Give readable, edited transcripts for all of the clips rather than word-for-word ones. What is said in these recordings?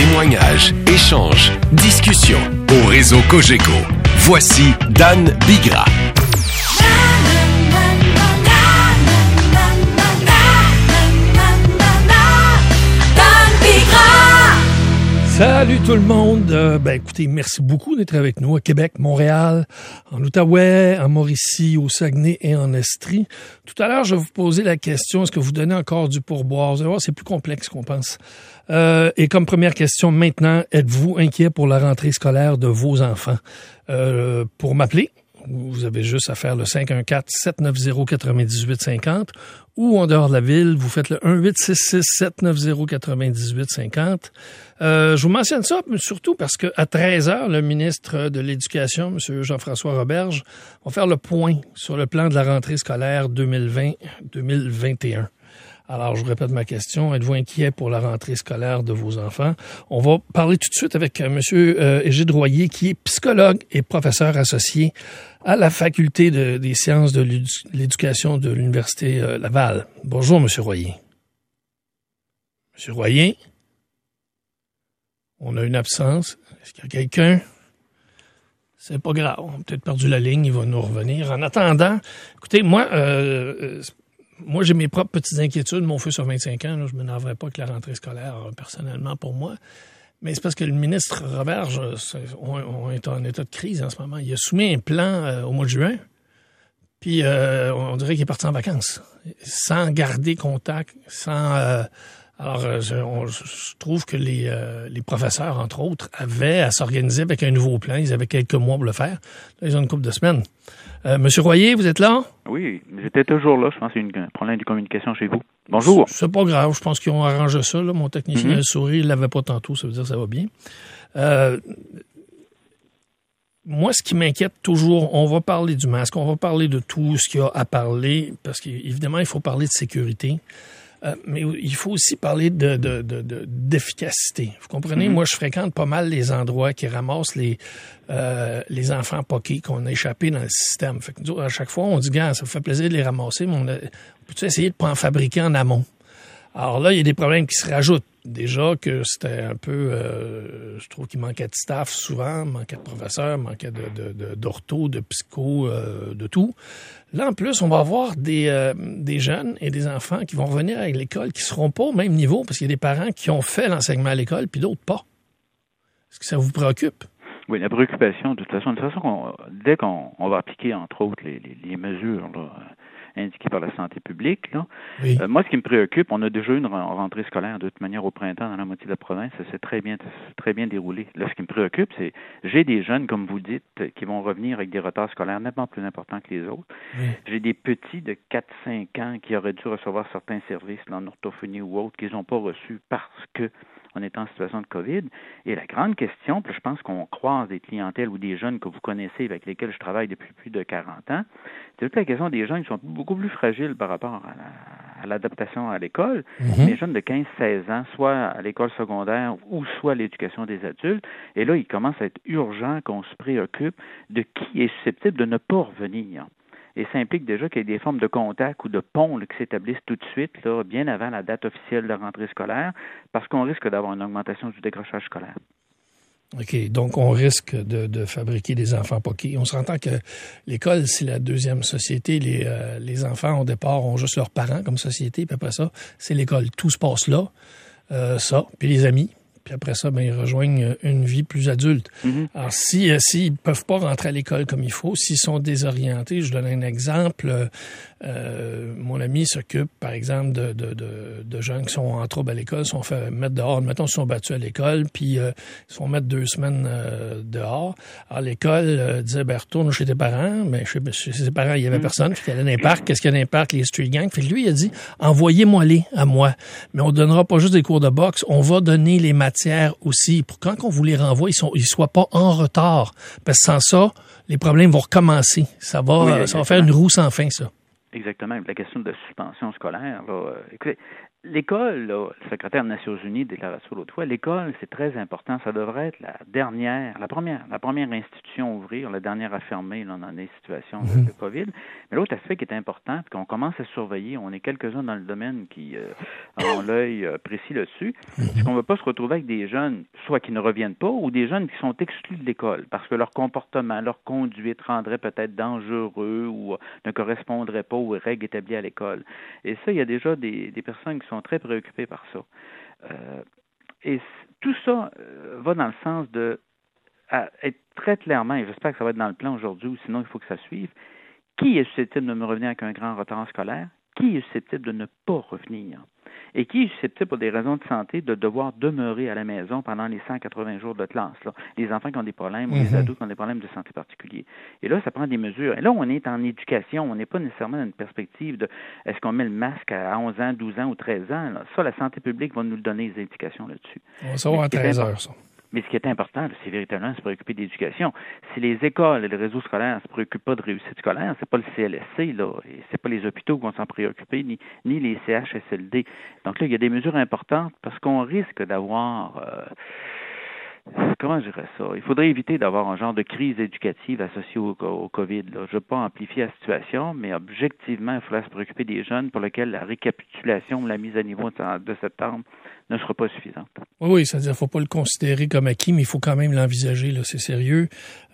Témoignages, échanges, discussions au réseau Cogeco. Voici Dan Bigra. Salut tout le monde. Écoutez, merci beaucoup d'être avec nous à Québec, Montréal, en Outaouais, en Mauricie, au Saguenay et en Estrie. Tout à l'heure, je vais vous poser la question, est-ce que vous donnez encore du pourboire? Vous allez voir, c'est plus complexe qu'on pense. Et comme première question, maintenant, êtes-vous inquiet pour la rentrée scolaire de vos enfants? Pour m'appeler, vous avez juste à faire le 514-790-9850 ou en dehors de la ville, vous faites le 1-866-790-9850. Je vous mentionne ça surtout parce que à 13h, le ministre de l'Éducation, M. Jean-François Roberge, va faire le point sur le plan de la rentrée scolaire 2020-2021. Alors, je vous répète ma question. Êtes-vous inquiet pour la rentrée scolaire de vos enfants? On va parler tout de suite avec M. Égide Royer, qui est psychologue et professeur associé à la Faculté des sciences de l'éducation de l'Université Laval. Bonjour, M. Royer. M. Royer? On a une absence. Est-ce qu'il y a quelqu'un? C'est pas grave. On a peut-être perdu la ligne. Il va nous revenir. En attendant, écoutez, moi, j'ai mes propres petites inquiétudes. Mon fils a 25 ans. Là, je ne m'énerverais pas que la rentrée scolaire, personnellement, pour moi. Mais c'est parce que le ministre Roberge, on est en état de crise en ce moment. Il a soumis un plan au mois de juin. Puis, on dirait qu'il est parti en vacances. Sans garder contact, sans... je trouve que les professeurs, entre autres, avaient à s'organiser avec un nouveau plan. Ils avaient quelques mois pour le faire. Là, ils ont une couple de semaines. Monsieur Royer, vous êtes là? Oui, j'étais toujours là. Je pense qu'il y a un problème de communication chez vous. Bonjour. C'est pas grave. Je pense qu'ils ont arrangé ça. Là. Mon technicien a le sourire. Il l'avait pas tantôt. Ça veut dire que ça va bien. Moi, ce qui m'inquiète toujours, on va parler du masque, on va parler de tout ce qu'il y a à parler, parce qu'évidemment, il faut parler de sécurité. Mais il faut aussi parler d'efficacité. Vous comprenez? Moi, je fréquente pas mal les endroits qui ramassent les enfants poqués qu'on a échappés dans le système. Fait que nous, à chaque fois, on dit, gars, ça vous fait plaisir de les ramasser, mais on peut-tu essayer de pas en fabriquer en amont? Alors là, il y a des problèmes qui se rajoutent. Déjà que c'était un peu... je trouve qu'il manquait de staff souvent, manquait de professeurs, manquait d'ortho, de psycho, de tout. Là, en plus, on va avoir des jeunes et des enfants qui vont revenir à l'école qui seront pas au même niveau parce qu'il y a des parents qui ont fait l'enseignement à l'école puis d'autres pas. Est-ce que ça vous préoccupe? Oui, la préoccupation, de toute façon, dès qu'on va appliquer, entre autres, les mesures là, indiquées par la santé publique, là, oui. Moi, ce qui me préoccupe, on a déjà eu une rentrée scolaire de toute manière au printemps dans la moitié de la province, ça s'est très bien déroulé. Là, ce qui me préoccupe, c'est j'ai des jeunes, comme vous dites, qui vont revenir avec des retards scolaires nettement plus importants que les autres. Oui. J'ai des petits de 4-5 ans qui auraient dû recevoir certains services en orthophonie ou autres qu'ils n'ont pas reçus parce que on est en situation de COVID. Et la grande question, puis je pense qu'on croise des clientèles ou des jeunes que vous connaissez avec lesquels je travaille depuis plus de 40 ans, c'est toute la question des jeunes qui sont beaucoup plus fragiles par rapport à l'adaptation à l'école. Les jeunes de 15-16 ans, soit à l'école secondaire ou soit à l'éducation des adultes. Et là, il commence à être urgent qu'on se préoccupe de qui est susceptible de ne pas revenir. Et ça implique déjà qu'il y ait des formes de contact ou de ponts là, qui s'établissent tout de suite, là, bien avant la date officielle de la rentrée scolaire, parce qu'on risque d'avoir une augmentation du décrochage scolaire. OK, donc on risque de fabriquer des enfants poqués. On s'entend que l'école, c'est la deuxième société. Les enfants, au départ, ont juste leurs parents comme société, puis après ça, c'est l'école. Tout se passe là, puis les amis. Puis après ça, ils rejoignent une vie plus adulte. Alors, s'ils peuvent pas rentrer à l'école comme il faut, s'ils sont désorientés, je donne un exemple. Mon ami s'occupe, par exemple, de jeunes qui sont en trouble à l'école, sont fait mettre dehors. Mettons, ils sont battus à l'école, puis ils se font mettre 2 semaines dehors. Alors, l'école disait, retourne chez tes parents. Mais chez ses parents, il y avait personne. Puis il allait dans les parcs. Qu'est-ce qu'il y a dans les parcs? Les street gangs. Fait que lui, il a dit, envoyez-moi-les à moi. Mais on donnera pas juste des cours de boxe. On va donner les matières aussi. Pour quand on vous les renvoie, ils soient pas en retard. Parce que sans ça, les problèmes vont recommencer. Ça va faire une roue sans fin, ça. Exactement. La question de suspension scolaire, là, écoutez, l'école, là, le secrétaire des Nations Unies déclarait ça l'autre fois, l'école, c'est très important. Ça devrait être la première institution à ouvrir, la dernière à fermer là, dans des situations de COVID. Mais l'autre aspect qui est important, puis qu'on commence à surveiller, on est quelques-uns dans le domaine qui ont l'œil précis là-dessus, c'est qu'on ne veut pas se retrouver avec des jeunes, soit qui ne reviennent pas, ou des jeunes qui sont exclus de l'école, parce que leur comportement, leur conduite rendrait peut-être dangereux ou ne correspondrait pas aux règles établies à l'école. Et ça, il y a déjà des personnes qui sont très préoccupées par ça. Et tout ça va dans le sens de être très clairement, et j'espère que ça va être dans le plan aujourd'hui, ou sinon il faut que ça suive, qui est susceptible de me revenir avec un grand retard scolaire, qui est susceptible de ne pas revenir, et qui est susceptible pour des raisons de santé de devoir demeurer à la maison pendant les 180 jours de classe, là. Les enfants qui ont des problèmes ou les ados qui ont des problèmes de santé particuliers. Et là, ça prend des mesures. Et là, on est en éducation, on n'est pas nécessairement dans une perspective de est-ce qu'on met le masque à 11 ans, 12 ans ou 13 ans. Là. Ça, la santé publique va nous donner des indications là-dessus. On va savoir à 13 heures, ça. Mais ce qui est important, c'est véritablement se préoccuper d'éducation. Si les écoles et le réseau scolaire ne se préoccupent pas de réussite scolaire, c'est pas le CLSC, là, et c'est pas les hôpitaux qui vont s'en préoccuper, ni les CHSLD. Donc là, il y a des mesures importantes parce qu'on risque d'avoir... comment je dirais ça? Il faudrait éviter d'avoir un genre de crise éducative associée au COVID. Là. Je ne veux pas amplifier la situation, mais objectivement, il faudrait se préoccuper des jeunes pour lesquels la récapitulation ou la mise à niveau de septembre ne sera pas suffisante. Oui, c'est-à-dire qu'il ne faut pas le considérer comme acquis, mais il faut quand même l'envisager. Là, c'est sérieux.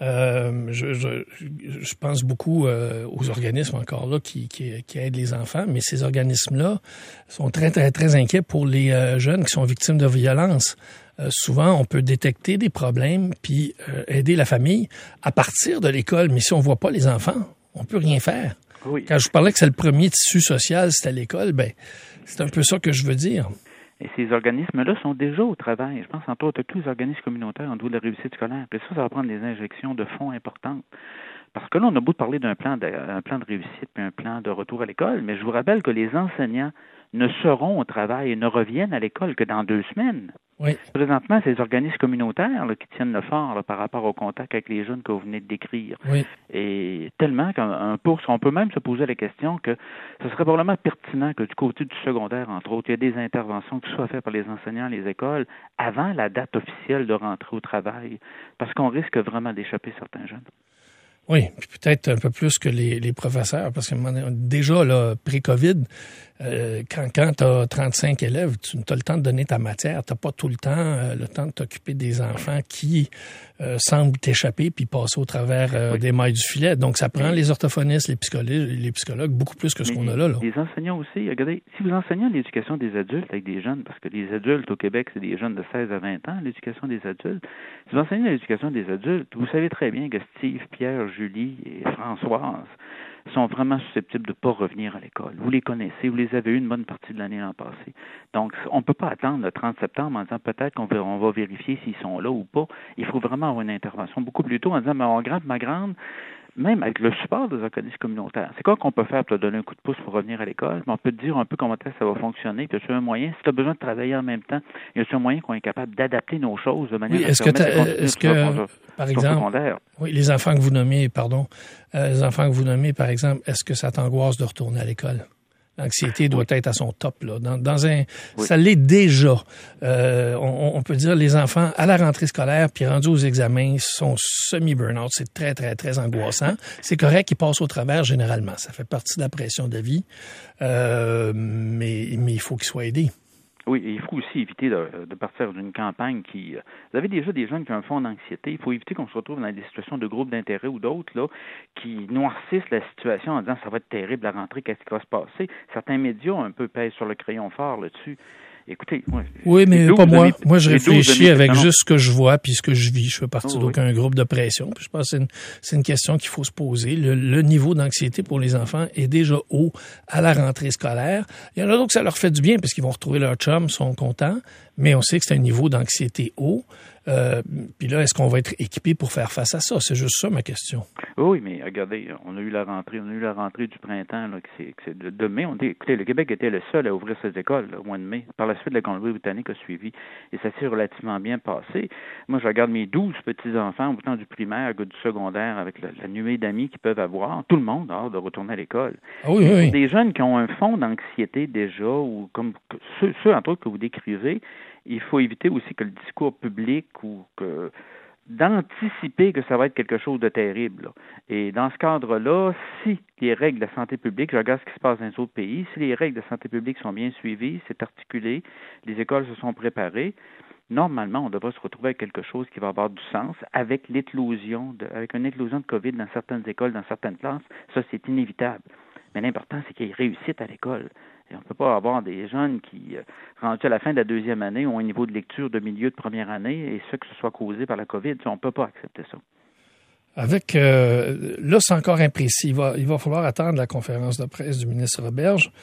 Je pense beaucoup aux organismes encore là qui aident les enfants, mais ces organismes-là sont très, très, très inquiets pour les jeunes qui sont victimes de violences. Souvent, on peut détecter des problèmes puis aider la famille à partir de l'école, mais si on voit pas les enfants, on peut rien faire. Oui. Quand je vous parlais que c'est le premier tissu social, c'est à l'école, ben c'est un peu ça que je veux dire. Et ces organismes-là sont déjà au travail. Je pense entre autres à tous les organismes communautaires en dehors de la réussite scolaire. Et ça va prendre des injections de fonds importantes. Parce que là, on a beau de parler d'un plan de réussite puis un plan de retour à l'école, mais je vous rappelle que les enseignants ne seront au travail et ne reviennent à l'école que dans 2 semaines. Oui. Présentement, c'est les organismes communautaires là, qui tiennent le fort là, par rapport au contact avec les jeunes que vous venez de décrire. Oui. Et tellement qu'on peut même se poser la question que ce serait probablement pertinent que du côté du secondaire, entre autres, il y a des interventions qui soient faites par les enseignants, les écoles, avant la date officielle de rentrée au travail, parce qu'on risque vraiment d'échapper certains jeunes. Oui, puis peut-être un peu plus que les professeurs, parce que déjà, là, pré-COVID, quand tu as 35 élèves, tu as le temps de donner ta matière. Tu n'as pas tout le temps de t'occuper des enfants qui semblent t'échapper puis passer au travers des mailles du filet. Donc, ça prend les orthophonistes, les psychologues, beaucoup plus que ce qu'on a là. Les enseignants aussi. Regardez, si vous enseignez l'éducation des adultes avec des jeunes, parce que les adultes au Québec, c'est des jeunes de 16 à 20 ans, l'éducation des adultes. Si vous enseignez l'éducation des adultes, vous savez très bien que Steve, Pierre, Julie et Françoise sont vraiment susceptibles de ne pas revenir à l'école. Vous les connaissez, vous les avez eu une bonne partie de l'année l'an passé. Donc, on ne peut pas attendre le 30 septembre en disant peut-être qu'on va vérifier s'ils sont là ou pas. Il faut vraiment avoir une intervention beaucoup plus tôt en disant, mon grand, ma grande, même avec le support des organismes communautaires, c'est quoi qu'on peut faire pour te donner un coup de pouce pour revenir à l'école? Mais on peut te dire un peu comment ça va fonctionner. Puis, y a un moyen, si tu as besoin de travailler en même temps, y a un moyen qu'on est capable d'adapter nos choses de manière à est-ce que par exemple, oui, les enfants que vous nommez, par exemple, est-ce que ça t'angoisse de retourner à l'école? L'anxiété doit être à son top, là. Ça l'est déjà. On peut dire les enfants à la rentrée scolaire puis rendus aux examens sont semi-burnout. C'est très, très, très angoissant. C'est correct, ils passent au travers généralement. Ça fait partie de la pression de vie. Mais il faut qu'ils soient aidés. Oui, et il faut aussi éviter de partir d'une campagne qui... Vous avez déjà des jeunes qui ont un fond d'anxiété. Il faut éviter qu'on se retrouve dans des situations de groupes d'intérêt ou d'autres là qui noircissent la situation en disant « ça va être terrible la rentrée, qu'est-ce qui va se passer ?» Certains médias un peu pèsent sur le crayon fort là-dessus. Écoutez, oui, mais pas moi. Moi, je réfléchis avec juste ce que je vois puis ce que je vis. Je fais partie d'aucun groupe de pression. Puis je pense que c'est une question qu'il faut se poser. Le niveau d'anxiété pour les enfants est déjà haut à la rentrée scolaire. Il y en a d'autres que ça leur fait du bien parce qu'ils vont retrouver leur chum, sont contents. mais on sait que c'est un niveau d'anxiété haut. Puis là, est-ce qu'on va être équipé pour faire face à ça? C'est juste ça ma question. Oui, mais regardez, on a eu la rentrée du printemps, là, que c'est de mai. Écoutez, le Québec était le seul à ouvrir ses écoles là, au mois de mai. Par la suite, la Colombie-Britannique a suivi et ça s'est relativement bien passé. Moi, je regarde mes 12 petits-enfants, autant du primaire que du secondaire, avec la nuée d'amis qu'ils peuvent avoir. Tout le monde a hâte de retourner à l'école. Ah oui, oui. Des jeunes qui ont un fond d'anxiété déjà, ou comme ceux entre autres que vous décrivez, il faut éviter aussi que le discours public ou que d'anticiper que ça va être quelque chose de terrible. Là. Et dans ce cadre-là, si les règles de santé publique, je regarde ce qui se passe dans les autres pays, si les règles de santé publique sont bien suivies, c'est articulé, les écoles se sont préparées, normalement, on devrait se retrouver avec quelque chose qui va avoir du sens avec une éclosion de COVID dans certaines écoles, dans certaines classes. Ça, c'est inévitable. Mais l'important, c'est qu'ils réussissent à l'école. Et on ne peut pas avoir des jeunes qui, rendus à la fin de la deuxième année, ont un niveau de lecture de milieu de première année et que ce soit causé par la COVID. On ne peut pas accepter ça. Avec là, c'est encore imprécis. Il va falloir attendre la conférence de presse du ministre Roberge.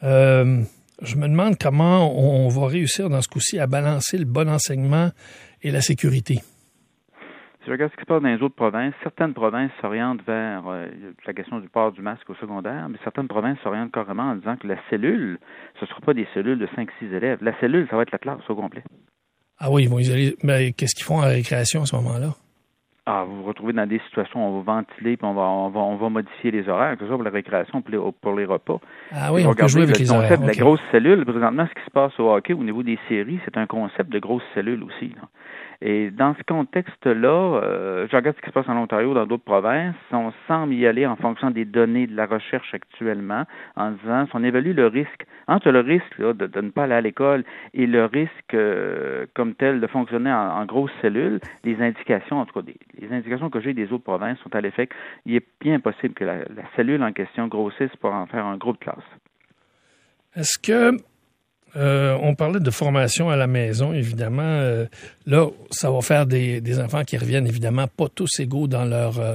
Je me demande comment on va réussir dans ce coup-ci à balancer le bon enseignement et la sécurité. Si je regarde ce qui se passe dans les autres provinces, certaines provinces s'orientent vers la question du port du masque au secondaire, mais certaines provinces s'orientent carrément en disant que la cellule, ce ne sera pas des cellules de 5-6 élèves. La cellule, ça va être la classe au complet. Ah oui, ils vont isoler. Mais qu'est-ce qu'ils font à la récréation à ce moment-là? Ah, vous vous retrouvez dans des situations où on va ventiler puis on va modifier les horaires, que ce soit pour la récréation pour les repas. Ah oui, on peut jouer avec les horaires. Le concept de la grosse cellule, présentement, ce qui se passe au hockey au niveau des séries, c'est un concept de grosse cellule aussi, là. Et dans ce contexte-là, je regarde ce qui se passe en Ontario, dans d'autres provinces. On semble y aller en fonction des données de la recherche actuellement, en disant, si on évalue le risque, entre le risque là, de ne pas aller à l'école et le risque comme tel de fonctionner en grosse cellule, les indications, en tout cas, les indications que j'ai des autres provinces sont à l'effet qu'il est bien possible que la cellule en question grossisse pour en faire un groupe de classe. Est-ce que on parlait de formation à la maison, évidemment. Là, ça va faire des enfants qui reviennent, évidemment, pas tous égaux dans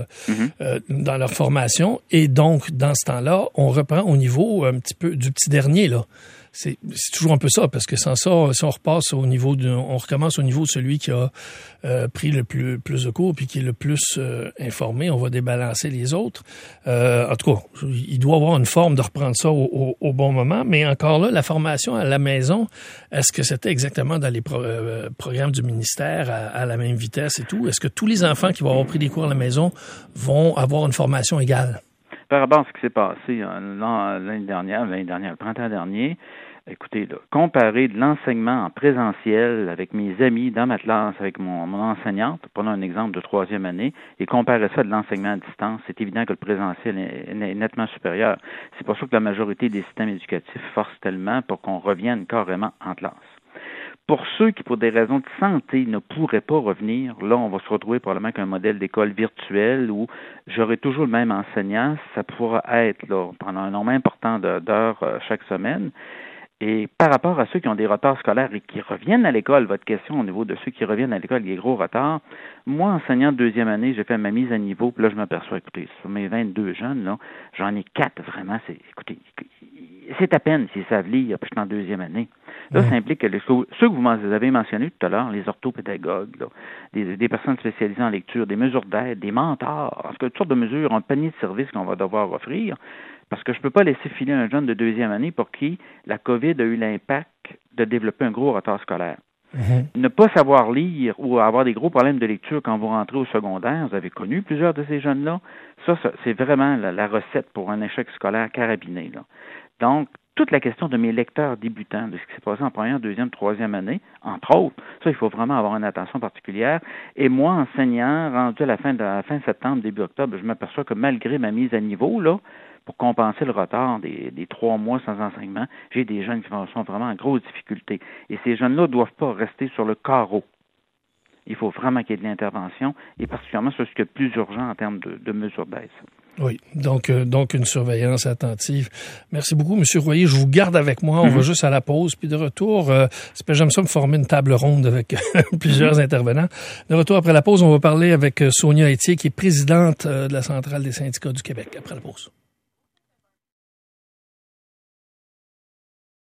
leur formation. Et donc, dans ce temps-là, on reprend au niveau un petit peu du petit dernier, là. C'est toujours un peu ça, parce que sans ça, si on recommence au niveau de celui qui a pris le plus de cours puis qui est le plus informé, on va débalancer les autres. En tout cas, il doit y avoir une forme de reprendre ça au bon moment, mais encore là, la formation à la maison, est-ce que c'était exactement dans les programmes du ministère à la même vitesse et tout? Est-ce que tous les enfants qui vont avoir pris des cours à la maison vont avoir une formation égale? Par rapport à ce qui s'est passé l'année dernière, le printemps dernier, écoutez, là, comparer de l'enseignement en présentiel avec mes amis dans ma classe, avec mon enseignante, prenons un exemple de troisième année, et comparer ça à de l'enseignement à distance, c'est évident que le présentiel est nettement supérieur. C'est pour ça que la majorité des systèmes éducatifs forcent tellement pour qu'on revienne carrément en classe. Pour ceux qui, pour des raisons de santé, ne pourraient pas revenir, là, on va se retrouver probablement avec un modèle d'école virtuelle où j'aurai toujours le même enseignant. Ça pourra être là pendant un nombre important d'heures chaque semaine. Et par rapport à ceux qui ont des retards scolaires et qui reviennent à l'école, votre question au niveau de ceux qui reviennent à l'école, il y a des gros retards. Moi, enseignant de deuxième année, j'ai fait ma mise à niveau, puis là, je m'aperçois, écoutez, sur mes 22 jeunes, là, j'en ai 4 vraiment, c'est à peine s'ils savent lire, puis je suis en deuxième année. Là, ça implique que ceux que vous avez mentionnés tout à l'heure, les orthopédagogues, là, des personnes spécialisées en lecture, des mesures d'aide, des mentors, en tout cas, toutes sortes de mesures, un panier de services qu'on va devoir offrir, parce que je ne peux pas laisser filer un jeune de deuxième année pour qui la COVID a eu l'impact de développer un gros retard scolaire. Ne pas savoir lire ou avoir des gros problèmes de lecture quand vous rentrez au secondaire, vous avez connu plusieurs de ces jeunes-là, ça c'est vraiment la recette pour un échec scolaire carabiné, là. Donc, toute la question de mes lecteurs débutants, de ce qui s'est passé en première, deuxième, troisième année, entre autres, ça, il faut vraiment avoir une attention particulière. Et moi, enseignant, rendu à la fin septembre, début octobre, je m'aperçois que malgré ma mise à niveau, là, pour compenser le retard des 3 mois sans enseignement, j'ai des jeunes qui sont vraiment en grosse difficulté. Et ces jeunes-là ne doivent pas rester sur le carreau. Il faut vraiment qu'il y ait de l'intervention, et particulièrement sur ce qui est le plus urgent en termes de mesures d'aide. Oui, donc une surveillance attentive. Merci beaucoup, M. Royer. Je vous garde avec moi. On va juste à la pause. Puis de retour, j'aime ça me former une table ronde avec plusieurs intervenants. De retour après la pause, on va parler avec Sonia Etier, qui est présidente de la Centrale des syndicats du Québec. Après la pause.